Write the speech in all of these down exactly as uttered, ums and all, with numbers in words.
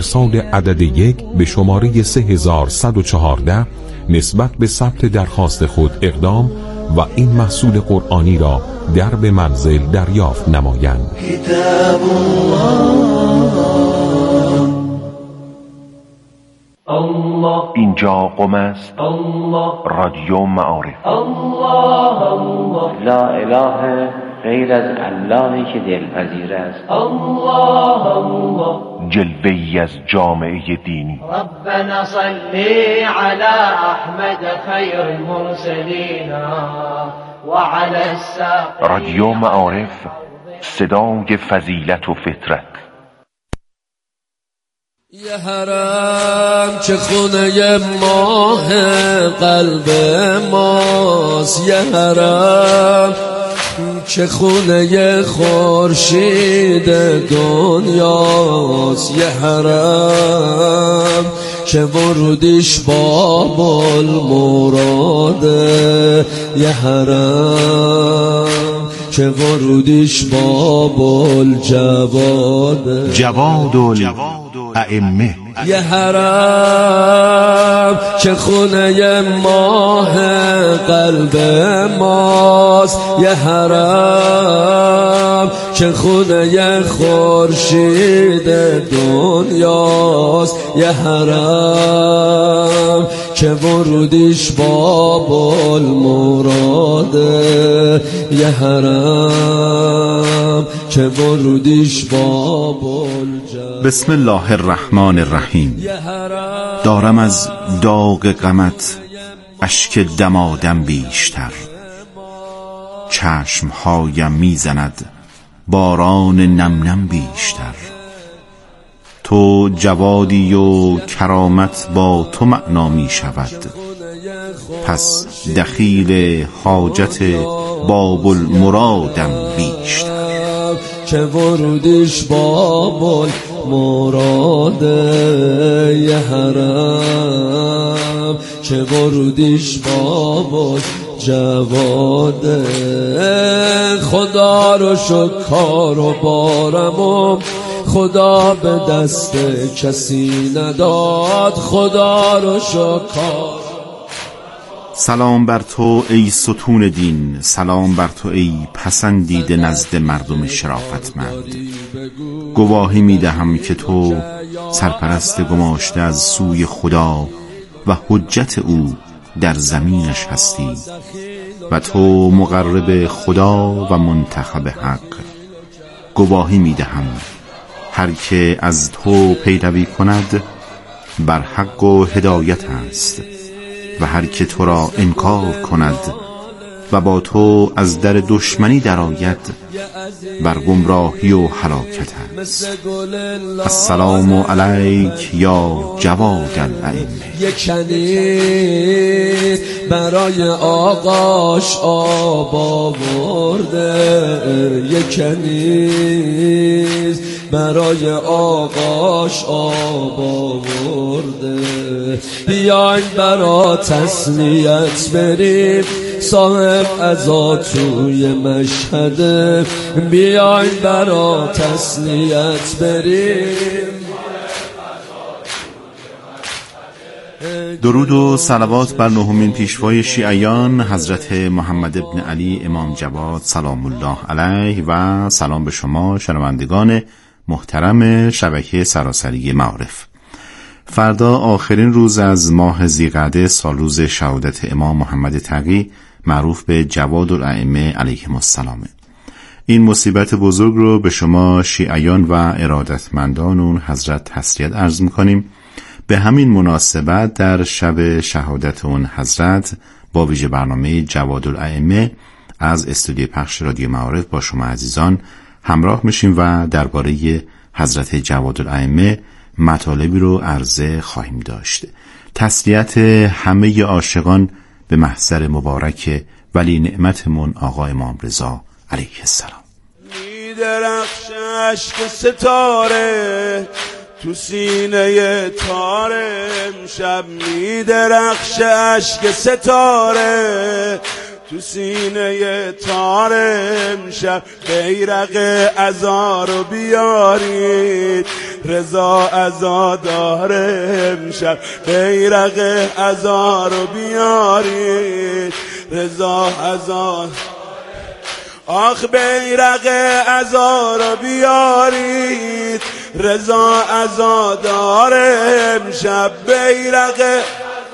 ارسال عدد یک به شماره سه هزار و صد و چهارده نسبت به ثبت درخواست خود اقدام و این محصول قرآنی را در به منزل دریافت نمایند. کتاب الله. اینجا قم است. رادیو معارف. الله الله. لا اله غیر از اللهی که دلپذیر است. الله الله. جلوه‌ای از جامعه دینی. ربنا صلی علی احمد خیر المرسلین و علی الساقین. رادیو معارف، صدای فضیلت و فطرت. یه حرم که خونه ماه قلب ماست، یه حرم که خونه خورشید دنیاست، یه حرم که ورودیش باب المراده، یه حرم که ورودیش باب الجواد، جواد الائمه. یه حرم که خونه ماه قلب ماست، یه حرم که خونه خورشید دنیاست، یه حرم که ورودیش باب المراده، یه حرم که ورودیش باب الجواد. بسم الله الرحمن الرحیم. دارم از داغ غمت اشک دمادم بیشتر، چشمهایم میزند باران نم نم بیشتر. تو جوادی و کرامت با تو معنا می شود، پس دخیل حاجت باب المرادم بیشتر. که ورودیش باب المراده، یه حرم که ورودیش باب جواده. خدا رو شکار و بارم، خدا به دست کسی نداد، خدا رو شکار. سلام بر تو ای ستون دین، سلام بر تو ای پسندیده نزد مردم شرافتمند. گواهی می دهم که تو سرپرست گماشته از سوی خدا و حجت او در زمینش هستی و تو مقرب خدا و منتخب حق. گواهی می دهم هر که از تو پیروی کند بر حق و هدایت است و هر که تو را انکار کند و با تو از در دشمنی درآید بر گمراهی و هلاکت است. السلام علیک یا جواد الائمه. یک کنیز برای آقاش آب آورده، یک کنیز برای آقاش آب آورده. بیاین برا تسلیت بریم، صاحب عزا توی مشهده. بیاین برا تسلیت بریم. درود و صلوات بر نهمین پیشوای شیعیان حضرت محمد ابن علی امام جواد سلام الله علیه و سلام به شما شنوندگان محترم شبکه سراسری معارف. فردا آخرین روز از ماه ذی‌قعده سالروز شهادت امام محمد تقی معروف به جواد الائمه علیهم السلام. این مصیبت بزرگ رو به شما شیعیان و ارادتمندان اون حضرت تسلیت عرض می‌کنیم. به همین مناسبت در شب شهادت اون حضرت با ویژه برنامه جواد الائمه از استودیو پخش رادیو معارف با شما عزیزان همراه میشیم و درباره حضرت جواد الائمه مطالبی رو عرضه خواهیم داشت. تسلیت همه عاشقان به محضر مبارک ولی نعمتمون آقا امام رضا علیه السلام. می درخش عشق ستاره تو سینه تاره، امشب می درخش عشق ستاره تو سینه تار امشب بیرق عزا رو بیارید رضا عزادار امشب بیرق عزا رو بیارید رضا عزا آخ بیرق عزا رو بیارید رضا عزادار امشب بیرق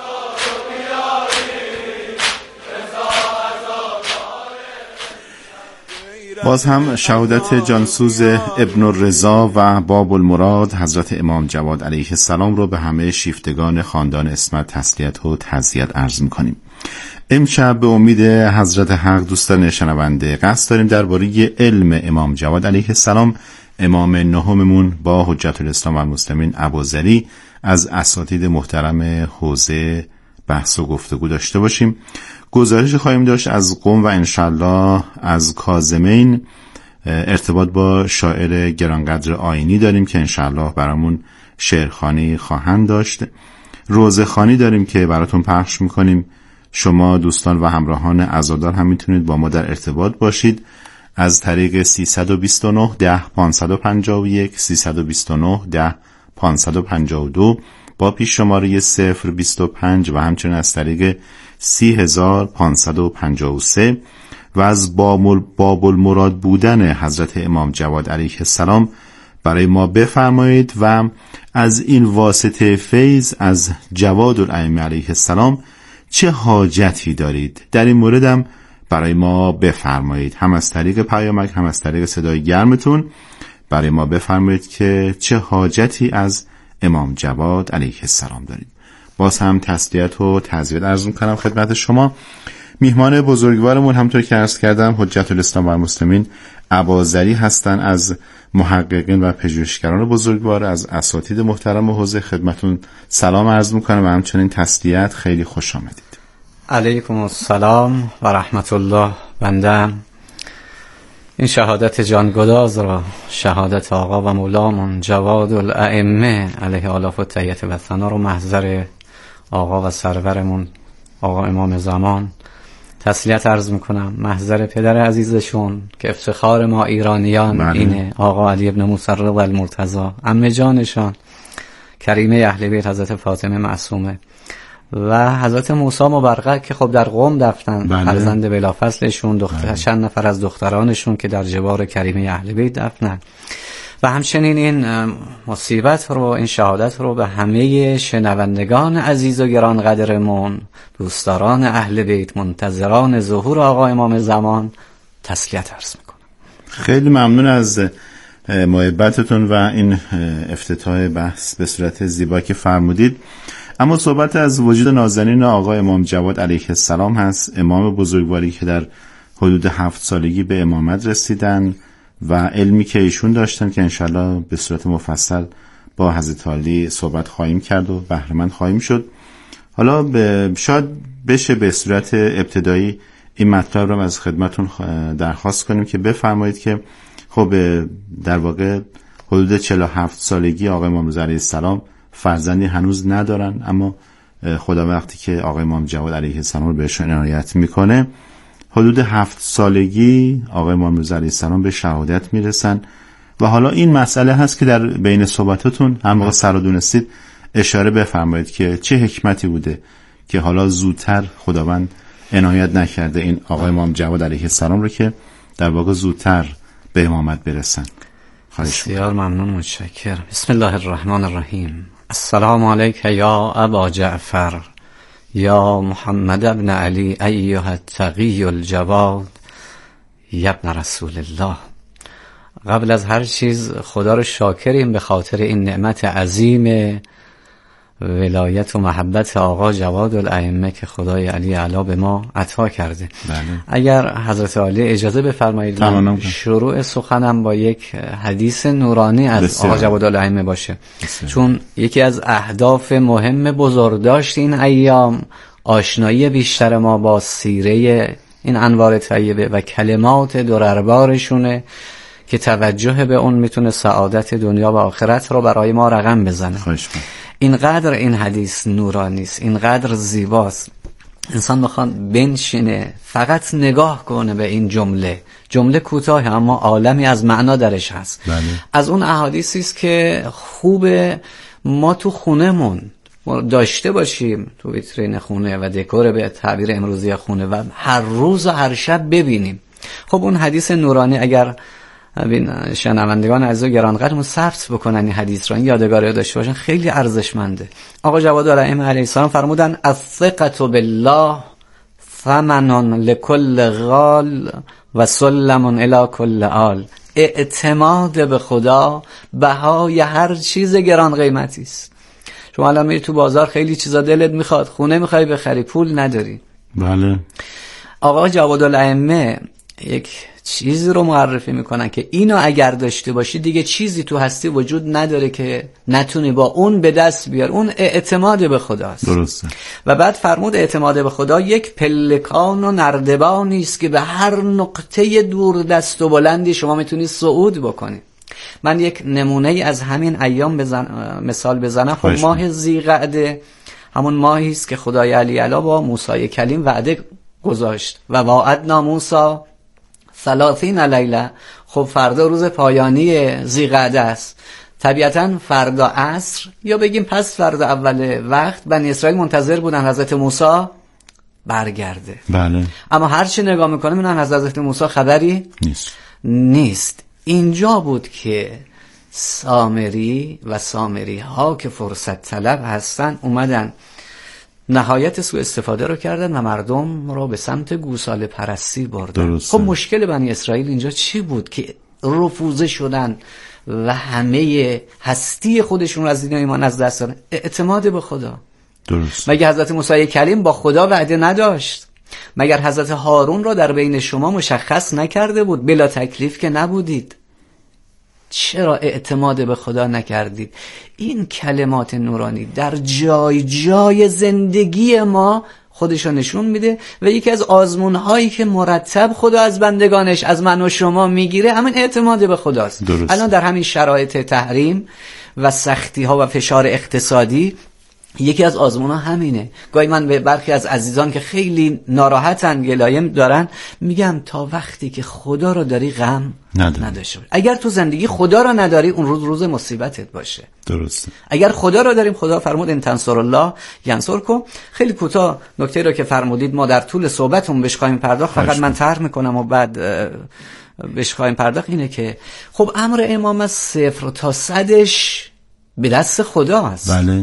باز هم شهادت جانسوز ابن الرضا و باب المراد حضرت امام جواد علیه السلام رو به همه شیفتگان خاندان اسمت تسلیت و تعزیت عرض می‌کنیم. امشب به امید حضرت حق دوستان شنونده قصد داریم درباره علم امام جواد علیه السلام امام نهممون با حجت الاسلام و المسلمین ابوذری از اساتید محترم حوزه بحث و گفتگو داشته باشیم. گزارش خواهیم داشت از قم و انشالله از کاظمین ارتباط با شاعر گرانقدر آینی داریم که انشالله برامون شعرخوانی خواهند داشت. روزخوانی داریم که براتون پخش میکنیم. شما دوستان و همراهان عزادار هم میتونید با ما در ارتباط باشید از طریق سیصد و بیست و نه ده پانصد و پنجاه و یک سیصد و بیست و نه ده پانصد و پنجاه و دو با پیش شماره صفر بیست و پنج و همچنین از طریق سی هزار پانصد و پنجاه و سه و از باب المراد بودن حضرت امام جواد علیه السلام برای ما بفرمایید و از این واسطه فیض از جواد الائمه علیه السلام چه حاجتی دارید در این موردم برای ما بفرمایید. هم از طریق پیامک هم از طریق صدای گرمتون برای ما بفرمایید که چه حاجتی از امام جواد علیه السلام دارید. باز هم تسلیت و تعزیت عرض می‌کنم خدمت شما. میهمان بزرگوارمون همونطور که عرض کردم حجت الاسلام و المسلمین ابوذری هستن از محققین و پژوهشگران بزرگوار از اساتید محترم حوزه. خدمتون سلام عرض می‌کنم و همچنین تسلیت. خیلی خوش آمدید. علیکم السلام و رحمت الله. بنده این شهادت جانگداز را، شهادت آقا و مولامون جواد الائمه علیه آلاف و تحیت و ثنا رو محضر آقا و سرورمون آقا امام زمان تسلیت عرض میکنم. محضر پدر عزیزشون که افتخار ما ایرانیان بله. اینه آقا علی ابن موسی رضی المرتضی، عمه جانشان کریمه اهل بیت حضرت فاطمه معصومه و حضرت موسی مبرقه که خب در قم دفنن بله. فرزند بلافصلشون دختر بله. چند نفر از دخترانشون که در جوار کریمه اهل بیت دفنن و همچنین این مصیبت رو، این شهادت رو به همه شنوندگان عزیز و گرانقدرمون، دوستداران اهل بیت، منتظران ظهور آقا امام زمان تسلیت عرض میکنم. خیلی ممنون از محبتتون و این افتتاح بحث به صورت زیبا که فرمودید. اما صحبت از وجود نازنین آقا امام جواد علیه السلام هست، امام بزرگواری که در حدود هفت سالگی به امامت رسیدن و علمی که ایشون داشتن که انشالله به صورت مفصل با حضرت علی صحبت خواهیم کرد و بهره‌مند خواهیم شد. حالا ب... شاید بشه به صورت ابتدایی این مطلب رو از خدمتون درخواست کنیم که بفرمایید که خب در واقع حدود چهل و هفت سالگی آقا امام رضا علیه السلام فرزندی هنوز ندارن، اما خدا وقتی که آقا امام جواد علیه السلام رو بهشون عنایت میکنه حدود هفت سالگی آقا امام رضا علیه السلام به شهادت میرسن و حالا این مسئله هست که در بین صحبتاتون هم موقع سر و دونستید اشاره بفرمایید که چه حکمتی بوده که حالا زودتر خداوند عنایت نکرده این آقا امام جواد علیه السلام رو که در واقع زودتر به امامت برسن. بسیار ممنون، متشکرم. بسم الله الرحمن الرحیم. السلام علیک یا ابا جعفر یا محمد ابن علی ایها التقی الجواد یا ابن رسول الله. قبل از هر چیز خدا رو شاکریم به خاطر این نعمت عظیم ولایت و محبت آقا جواد الائمه که خدای علی اعلی به ما عطا کرده. بله. اگر حضرت عالی اجازه بفرمایید من شروع سخنم با یک حدیث نورانی از بسیار. آقا جواد الائمه باشه بسیار. چون یکی از اهداف مهم بزرگداشت این ایام آشنایی بیشتر ما با سیره این انوار طیبه و کلمات درربارشونه که توجه به اون میتونه سعادت دنیا و آخرت رو برای ما رقم بزنه. خواهش می‌کنم. اینقدر این حدیث نورانی است، اینقدر زیباست انسان بخواد بنشینه فقط نگاه کنه به این جمله، جمله کوتاه اما عالمی از معنا درش هست. بله. از اون احادیثی است که خوبه ما تو خونهمون داشته باشیم، تو ویترین خونه و دکور به تعبیر امروزی خونه، و هر روز و هر شب ببینیم. خب اون حدیث نورانی اگر ببین شنوندگان عزیز و گرانقدرمون ثبت بکنن این حدیث رو، این یادگاری رو داشته باشن، خیلی ارزشمنده. آقا جواد الائمه علیه السلام فرمودن الثقة بالله ثمن لكل غال و سلم الی کل آل. اعتماد به خدا بهای هر چیز گران قیمتی است. شما الان میری تو بازار خیلی چیزا دلت میخواد، خونه میخوای بخری، پول نداری. بله. آقا جواد الائمه یک چیزی رو معرفی میکنن که اینو اگر داشته باشی دیگه چیزی تو هستی وجود نداره که نتونی با اون به دست بیار. اون اعتماد به خداست. درسته. و بعد فرمود اعتماد به خدا یک پلکان و نردبانی است که به هر نقطه دور دست و بلندی شما میتونی صعود بکنی. من یک نمونه ای از همین ایام بزن... مثال بزنم. خب ماه ذیقعده همون ماهی است که خدای علی اعلی با موسی کلیم وعده گذاشت و وعدنا موسی ثلاثین لیله. خب فردا روز پایانی ذیقعده است. طبیعتا فردا عصر یا بگیم پس فردا اول وقت بنی اسرائیل منتظر بودن حضرت موسی برگرده. بله. اما هر چی نگاه میکنه میبینن از حضرت موسی خبری نیست. نیست. اینجا بود که سامری و سامری ها که فرصت طلب هستن اومدن نهایت سوء استفاده رو کردن و مردم رو به سمت گوساله پرستی بردن. درسته. خب مشکل بنی اسرائیل اینجا چی بود که رفوزه شدن و همه هستی خودشون رو از دین ایمان از دست دادن؟ اعتماد به خدا. درست. مگه حضرت موسی کلیم با خدا وعده نداشت؟ مگر حضرت هارون را در بین شما مشخص نکرده بود؟ بلا تکلیف که نبودید. چرا اعتماد به خدا نکردید؟ این کلمات نورانی در جای جای زندگی ما خودشو نشون میده و یکی از آزمون هایی که مرتب خدا از بندگانش از من و شما میگیره همین اعتماد به خداست. درست. الان در همین شرایط تحریم و سختی ها و فشار اقتصادی یکی از آزمون ها همینه. گاهی من به برخی از عزیزان که خیلی ناراحتن گلایم دارن میگم تا وقتی که خدا رو داری غم نداشته باش. اگر تو زندگی خدا رو نداری اون روز روز مصیبتت باشه. درسته. اگر خدا رو داریم، خدا فرمود ان تنصر الله ینصرکم. خیلی کوتاه نکته رو که فرمودید ما در طول صحبتمون بهش خواهیم پرداخت، فقط من طرح میکنم و بعد بهش خواهیم پرداخت. اینه که خب امر امام از صفر تا صدش به دست خدا است. بله.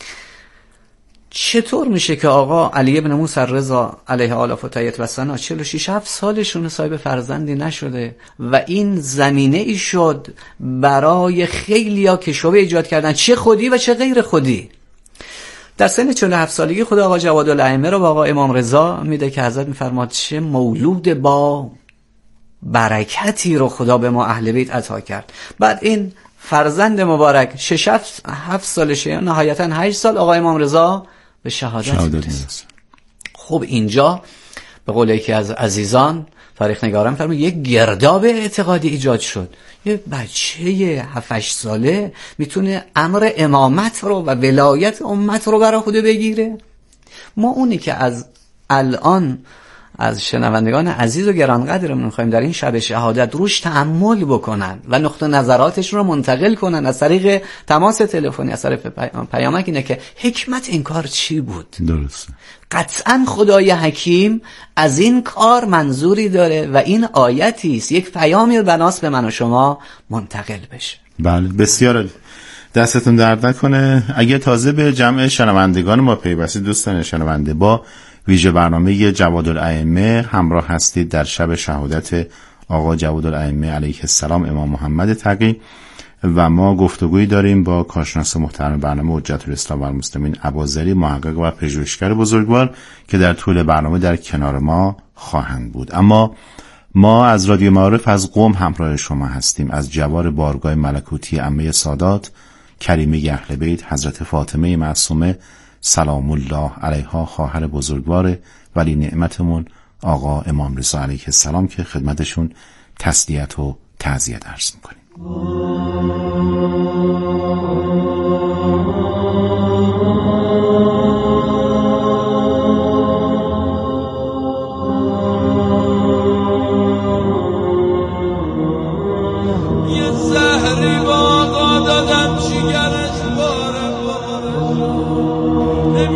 چطور میشه که آقا علی ابن موسی رضا علیه آل فتایت و ثنا چهل و شش سالشون صاحب فرزندی نشده و این زمینه ای شد برای خیلیا که شبهه ایجاد کردن، چه خودی و چه غیر خودی. در سن چهل و هفت سالگی خدا آقا جواد الائمه رو با آقا امام رضا میده که حضرت میفرماد چه مولود با برکتی رو خدا به ما اهل بیت عطا کرد. بعد این فرزند مبارک شش هفت سالشه یا نهایتا هشت سال آقا امام رضا به شهادت میرسه. خب اینجا به قول یکی از عزیزان تاریخ نگاران فرمود یک گرداب اعتقادی ایجاد شد. یه بچه هفت هشت ساله میتونه امر امامت رو و ولایت امت رو برای خود بگیره. ما اونی که از الان از شنوندگان عزیز و گرانقدرمون می‌خوایم در این شب شهادت روش تأمل بکنن و نقطه نظراتشون رو منتقل کنن از طریق تماس تلفنی، از طریق پیامک، اینه که حکمت این کار چی بود. درسته. قطعا خدای حکیم از این کار منظوری داره و این آیتی است، یک پیامی بناس به من و شما منتقل بشه. بله بسیار عالی. دستتون درد نکنه. اگه تازه به جمع شنوندگان ما پیوستید دوستان شنونده، با ویژه برنامه جواد الائمه همراه هستید در شب شهادت آقا جواد الائمه علیه السلام امام محمد تقی و ما گفتگویی داریم با کارشناس محترم برنامه حجت الاسلام و المسلمین اباظری، محقق و پژوهشگر بزرگوار که در طول برنامه در کنار ما خواهند بود. اما ما از رادیو معارف از قم همراه شما هستیم، از جوار بارگاه ملکوتی عمه سادات کریمه اهل بیت حضرت فاطمه معصومه سلام الله علیها، خواهر بزرگوار ولی نعمتمون آقا امام رضا علیه السلام که خدمتشون تسلیت و تعزیت عرض میکنیم.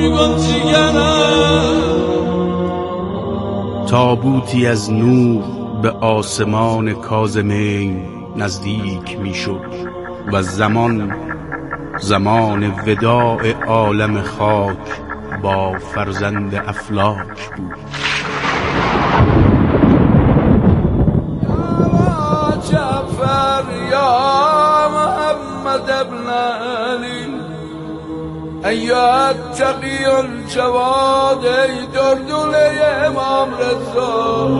تابوتی از نور به آسمان کاظمین نزدیک می شد و زمان زمان وداع عالم خاک با فرزند افلاک بود. جعفر یا محمد ابن علی ایت تقی الجواد ای دردوله امام رضا.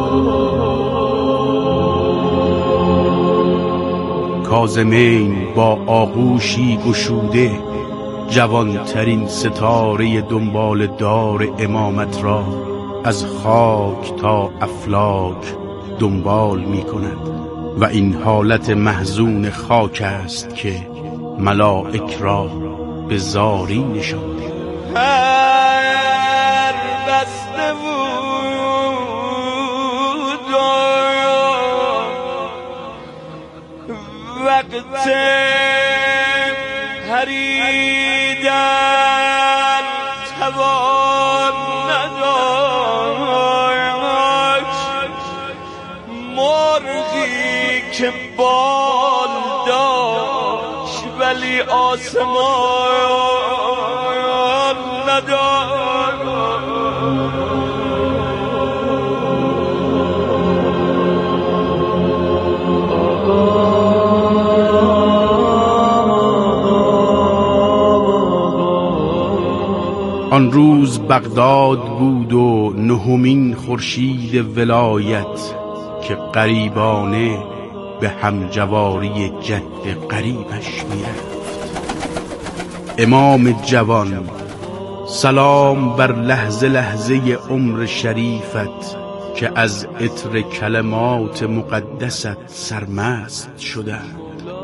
کاظمین با آغوشی گشوده جوانترین ستاره دنبال دار امامت را از خاک تا افلاک دنبال می کند و این حالت محزون خاک است که ملائک را به زاری نشانده. هر بسته بود وقت پریدن توان نداشت، مرغی که بال داشت ولی آسمان نداشت. آن روز بغداد بود و نهمین خورشید ولایت که غریبانه به همجواری جد غریبش میرفت. امام جوان سلام بر لحظه لحظه عمر شریفت که از عطر کلمات مقدست سرمست شدند.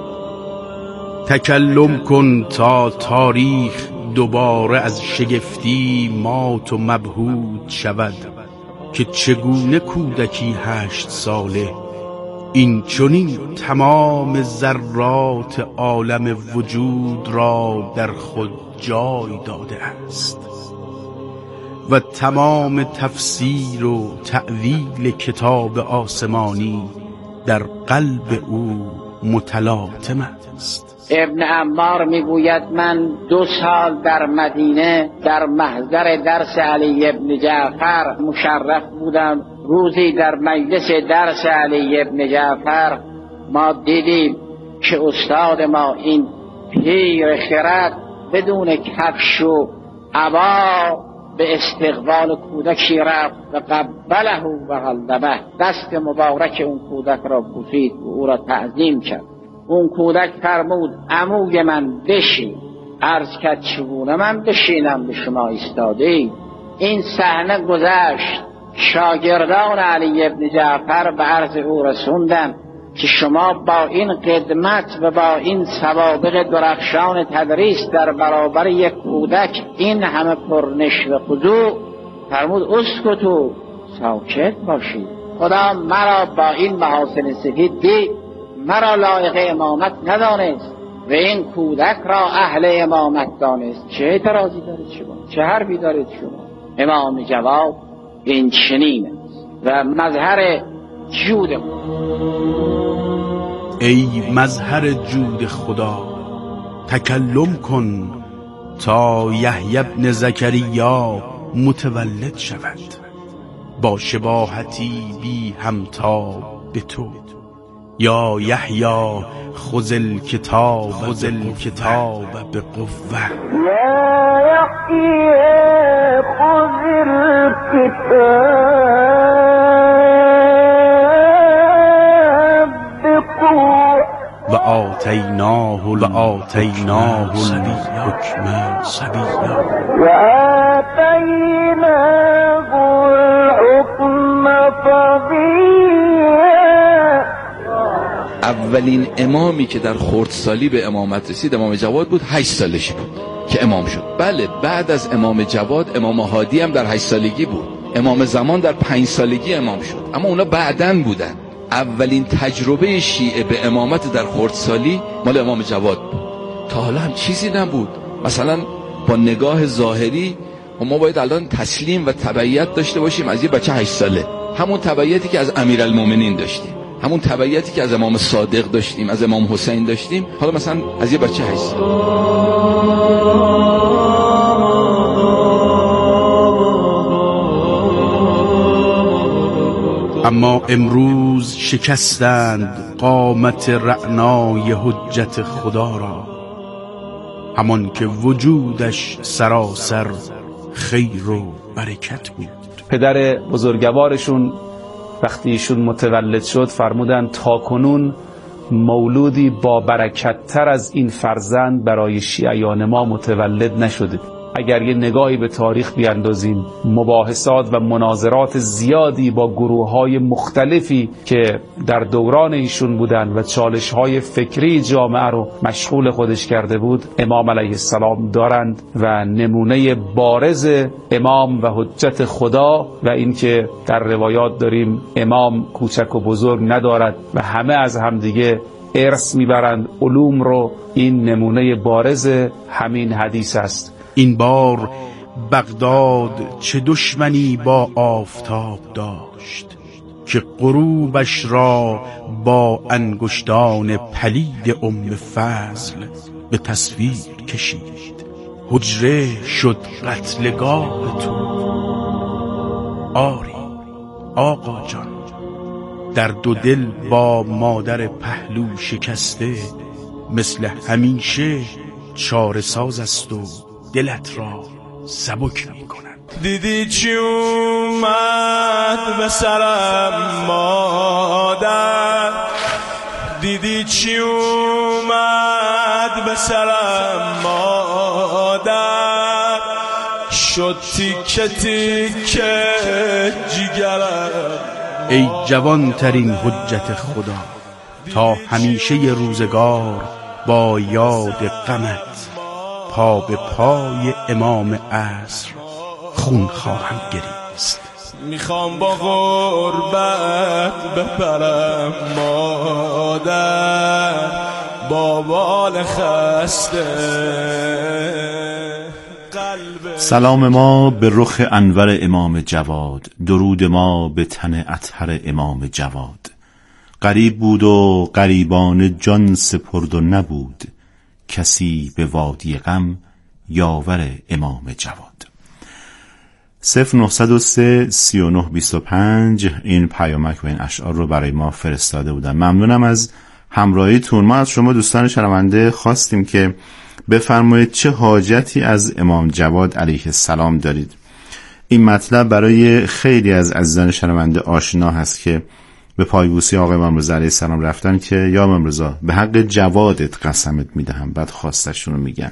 تکلم کن تا تاریخ دوباره از شگفتی مات و مبهوت شود که چگونه کودکی هشت ساله این چنین تمام ذرات عالم وجود را در خود جای داده است و تمام تفسیر و تأویل کتاب آسمانی در قلب او متلاطم است. ابن عمار میگوید من دو سال در مدینه در محضر درس علی ابن جعفر مشرف بودم. روزی در مجلس درس علی ابن جعفر ما دیدیم که استاد ما این پیر خرد بدون کفش و عبا به استقبال کودکی رفت و قبله و غلبه، دست مبارک اون کودک را بوسید و او را تعظیم کرد. اون کودک فرمود عموی من بشین. عرض کرد چگونه من بشینم به شما ایستاده؟ این صحنه گذشت، شاگردان علی ابن جعفر به عرض او رسوندن که شما با این قدمت و با این سوابق درخشان تدریس در برابر یک کودک این همه پرنش و خضوع، فرمود اسکتو، ساکت باشید. خدا مرا با این محاسن سفید دید، مرا لایق امامت ندانست و این کودک را اهل امامت دانست. چه اعتراضی دارید شما؟ چه حرفی دارید شما؟ امام جواب این چنین است و مظهر جود خدا. ای مظهر جود خدا، تکلم کن تا یحیی ابن زکریا متولد شود با شباهتی بی همتا به تو. یا یحیی خذ الکتاب خذ الکتاب به قوه. یا یحیی خذ الکتاب به قوه و آتیناه و آتیناه الحکم صبیا و آتیناه الحکم صبیا. اولین امامی که در خردسالی به امامت رسید امام جواد بود. هشت سالشی بود که امام شد. بله، بعد از امام جواد امام هادی هم در هشت سالگی بود. امام زمان در پنج سالگی امام شد، اما اونا بعدن بودن. اولین تجربه شیعه به امامت در خردسالی مال امام جواد بود. تا حالا هم چیزی نبود. مثلا با نگاه ظاهری و ما باید الان تسلیم و تبعیت داشته باشیم از یه بچه هشت ساله، همون تبعیتی که از امیرالمومنین داشتیم، همون تبعیتی که از امام صادق داشتیم، از امام حسین داشتیم، حالا مثلا از یه بچه هشت ساله. اما امروز شکستند قامت رعنای حجت خدا را، همان که وجودش سراسر خیر و برکت بود. پدر بزرگوارشون وقتی ایشون متولد شد فرمودن تا کنون مولودی با برکت تر از این فرزند برای شیعیان ما متولد نشده. اگر یه نگاهی به تاریخ بیاندازیم، مباحثات و مناظرات زیادی با گروه‌های مختلفی که در دوران ایشون بودن و چالش‌های فکری جامعه رو مشغول خودش کرده بود، امام علیه السلام دارند و نمونه بارز امام و حجت خدا و اینکه در روایات داریم امام کوچک و بزرگ ندارد و همه از همدیگه ارث میبرند علوم رو، این نمونه بارز همین حدیث است. این بار بغداد چه دشمنی با آفتاب داشت که غروبش را با انگشتان پلید ام فضل به تصویر کشید. حجره شد قتلگاه تو. آری آقا جان، در دو دل با مادر پهلو شکسته، مثل همیشه چاره ساز است و دلت را سبک می کند. دیدی چی اومد به سرم مادر، دیدی چی اومد به سرم مادر، شد تیکه تیکه جیگرم. ای جوان ترین حجت خدا، تا همیشه روزگار با یاد غمت پا به پای امام عصر خون خواهم گریست. میخوام با غربت بپرم مادر، با بال خسته. سلام ما به رخ انور امام جواد، درود ما به تن اطهر امام جواد. غریب بود و غریبان جان سپرد و نبود، کسی به وادی غم یاور امام جواد. صفر نهصد و سه سی و نه بیست و پنج این پیامک و این اشعار رو برای ما فرستاده بودن. ممنونم از همراهیتون. ما از شما دوستان شنونده خواستیم که بفرمایید چه حاجتی از امام جواد علیه السلام دارید. این مطلب برای خیلی از عزیزان شنونده آشنا هست که به پایبوسی آقای امام رضا علیه السلام رفتن که یا امام رضا به حق جوادت قسمت میدهم، بعد خواستشون رو میگن.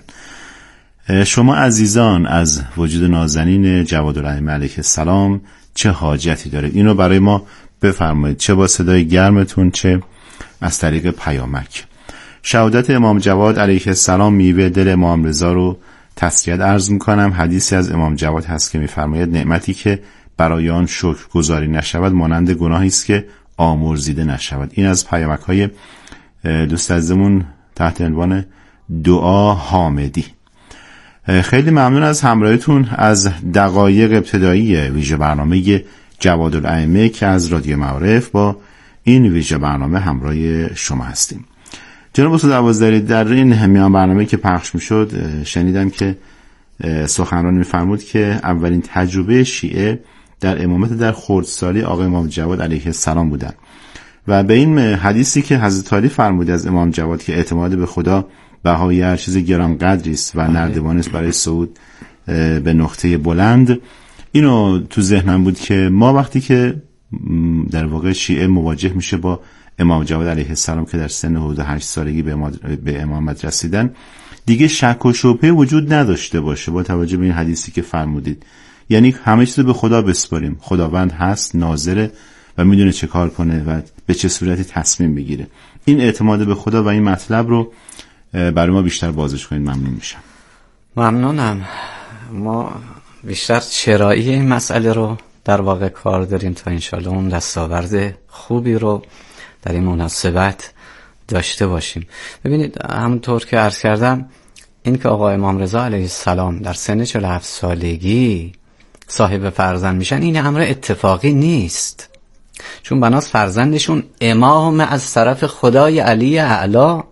شما عزیزان از وجود نازنین جوادالائمه علیه السلام چه حاجتی دارید؟ اینو برای ما بفرمایید، چه با صدای گرمتون چه از طریق پیامک. شهادت امام جواد علیه السلام میوه دل امام رضا رو تسلیت عرض میکنم. حدیثی از امام جواد هست که میفرماید نعمتی که برای آن شکر گزاری نشود مانند گناهی است که آمرزیده نشود. این از پیامک های دوست عزیزمون تحت عنوان دعا حامدی. خیلی ممنون از همراهیتون از دقایق ابتدایی ویژه برنامه جوادالائمه که از رادیو معارف با این ویژه برنامه همراه شما هستیم. جناب استاد عوض‌دری، در این میان برنامه که پخش میشد شنیدم که سخنران میفرمود که اولین تجربه شیعه در امامت در خردسالی آقای امام جواد علیه السلام بودن و به این حدیثی که حضرت علی فرمود از امام جواد که اعتماد به خدا بهای هر چیز گران قدری است و نردبان است برای صعود به نقطه بلند، اینو تو ذهنم بود که ما وقتی که در واقع شیعه مواجه میشه با امام جواد علیه السلام که در سن حدود هشت سالگی به امامت رسیدن، دیگه شک و شبهه وجود نداشته باشه با توجه به این حدیثی که فرمودید. یعنی همه چیز رو به خدا بسپاریم. خداوند هست، ناظره و میدونه چه کار کنه و به چه صورتی تصمیم بگیره. این اعتماد به خدا و این مطلب رو برای ما بیشتر بازش کنید. ممنون میشم. ممنونم. ما بیشتر چرایی این مسئله رو در واقع کار داریم تا انشالله اون دستاورد خوبی رو در این مناسبت داشته باشیم. ببینید همونطور که عرض کردم این که آقا امام رضا علیه السلام در سن چهل و هفت سالگی صاحب فرزند میشن این امر اتفاقی نیست، چون بناس فرزندشون امام از طرف خدای علی اعلی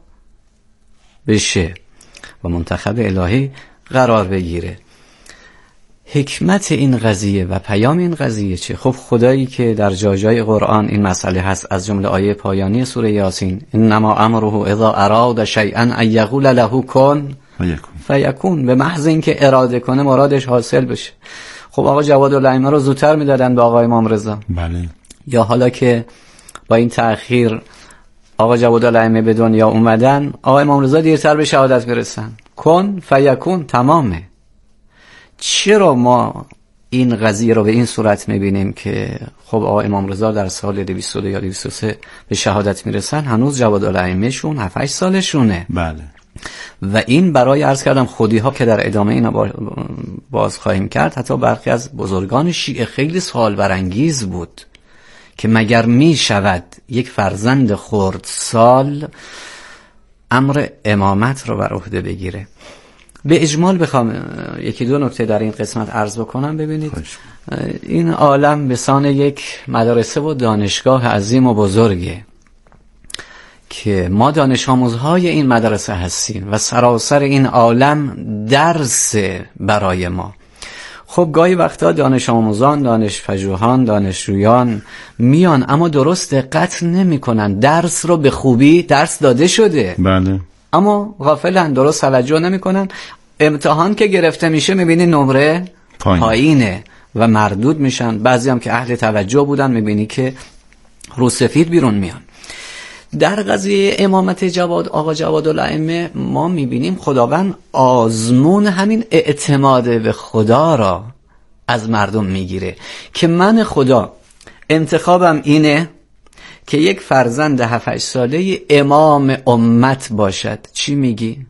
بشه و منتخب الهی قرار بگیره. حکمت این قضیه و پیام این قضیه چه؟ خب خدایی که در جای جای قرآن این مسئله هست، از جمله آیه پایانی سوره یاسین، انما امره اذا اراد شیئا ان یقول له کن فیکون، به محض اینکه اراده کنه مرادش حاصل بشه. خب آقا جواد الائمه رو زودتر میدادن به آقا امام رضا. بله. یا حالا که با این تأخیر آقا جواد الائمه به دنیا اومدن، آقا امام رضا دیرتر به شهادت برسن. کن فیکون، تمامه. چرا ما این قضیه رو به این صورت میبینیم که خب آقا امام رضا در سال دویست و دو یا دویست و سه به شهادت میرسن، هنوز جواد الائمه شون هفت هشت سالشونه. بله. و این برای عرض کردم خودی ها که در ادامه اینا باز خواهیم کرد، حتی برخی از بزرگان شیعه خیلی سوال برانگیز بود که مگر می شود یک فرزند خردسال امر امامت رو بر عهده بگیره؟ به اجمال بخوام یکی دو نکته در این قسمت عرض بکنم. ببینید خوش. این عالم به سان یک مدرسه و دانشگاه عظیم و بزرگه که ما دانش آموزهای این مدرسه هستیم و سراسر این عالم درس برای ما. خب گاهی وقتا دانش آموزان، دانش پژوهان، دانشجویان میان اما درست دقت نمی کنن. درس رو به خوبی درس داده شده، بله، اما غافلن، درست توجه نمی کنن. امتحان که گرفته میشه میبینی نمره پایین. پایینه و مردود میشن. بعضی هم که اهل توجه بودن میبینی که رو سفید بیرون میان. در قضیه امامت جواد آقا جواد الائمه ما میبینیم خداوند آزمون همین اعتماد به خدا را از مردم میگیره که من خدا انتخابم اینه که یک فرزند هفت هشت ساله امام امت باشد. چی میگی؟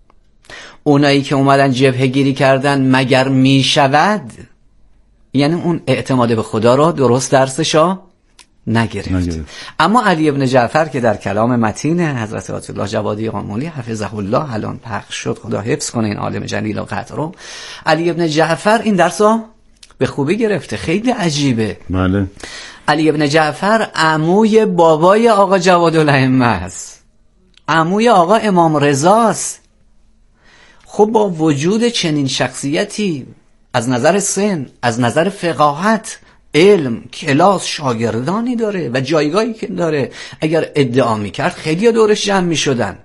اونایی که اومدن جبهه گیری کردن مگر میشود؟ یعنی اون اعتماد به خدا را درست درسشا نگرفت. نگرفت. اما علی ابن جعفر که در کلام متین حضرت آیت الله جوادی قامولی حفظه الله الان پخش شد، خدا حفظ کنه این عالم جلیل و قدر رو، علی ابن جعفر این درس رو به خوبی گرفته. خیلی عجیبه. بله. علی ابن جعفر عموی بابای آقا جواد الائمه است، عموی آقا امام رضا است. خب با وجود چنین شخصیتی از نظر سن، از نظر فقاهت، علم، کلاس، شاگردانی داره و جایگاهی که داره، اگر ادعا میکرد خیلی دورش جمع میشدن.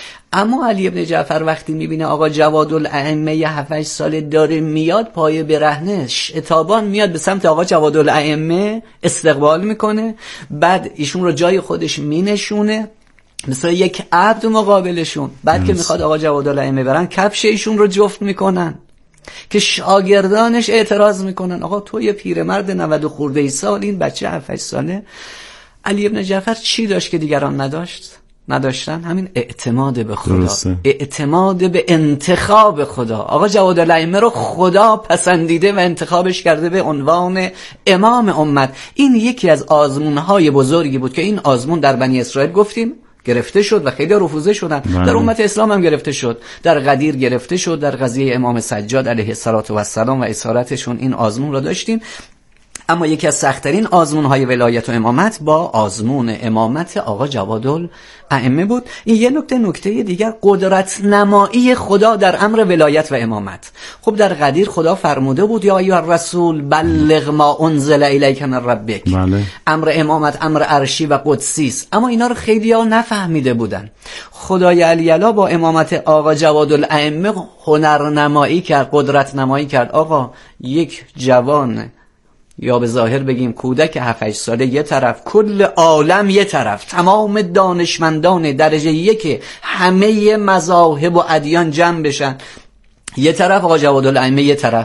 اما علی ابن جعفر وقتی میبینه آقا جواد الائمه یه هفت هشت ساله داره میاد، پای برهنه شتابان میاد به سمت آقا جواد الائمه، استقبال میکنه، بعد ایشون رو جای خودش مینشونه مثلا یک عبد مقابلشون. بعد که میخواد آقا جواد الائمه برن، کفش ایشون رو جفت میکنن که شاگردانش اعتراض میکنن آقا تو یه پیرمرد نود و خورده ای سال، این بچه هفت هشت ساله. علی ابن جعفر چی داشت که دیگران نداشت؟ نداشتن؟ همین اعتماد به خدا. درسته. اعتماد به انتخاب خدا. آقا جواد الائمه رو خدا پسندیده و انتخابش کرده به عنوان امام امت. این یکی از آزمونهای بزرگی بود که این آزمون در بنی اسرائیل گفتیم گرفته شد و خیلی رفوزه شدن. بله. در امت اسلام هم گرفته شد، در غدیر گرفته شد، در قضیه امام سجاد علیه السلام و اسارتشون این آزمون رو داشتیم. اما یکی از سخت‌ترین آزمون‌های ولایت و امامت با آزمون امامت آقا جواد الائمه بود. این یه نکته نکته دیگر، قدرت نمایی خدا در امر ولایت و امامت. خب در قدیر خدا فرموده بود یا ایها الرسول بلغ ما انزل الیک من ربک. بله. امر امامت امر عرشی و قدسی است، اما اینا رو خیلی‌ها نفهمیده بودن. خدای علی اعلی با امامت آقا جواد الائمه هنر نمایی کرد، قدرت نمایی کرد. آقا یک جوان یا به ظاهر بگیم کودک هفت هشت ساله یه طرف، کل عالم یه طرف، تمام دانشمندان درجه یک همه مذاهب و ادیان جمع بشن یه طرف، آقا جواد الائمه یه طرف.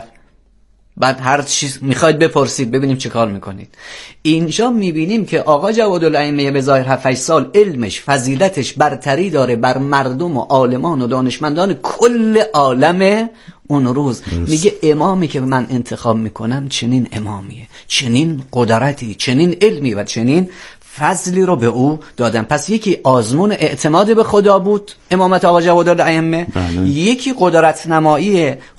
بعد هر چیز میخواید بپرسید ببینیم چه کار میکنید. اینجا میبینیم که آقا جواد الائمه به ظاهر هفت هشت سال علمش، فضیلتش برتری داره بر مردم و عالمان و دانشمندان کل عالم اون روز. درست. میگه امامی که من انتخاب میکنم چنین امامیه، چنین قدرتی، چنین علمی و چنین فضلی رو به او دادن. پس یکی آزمون اعتماد به خدا بود امامت آقا جواد الائمه، یکی قدرت نمایی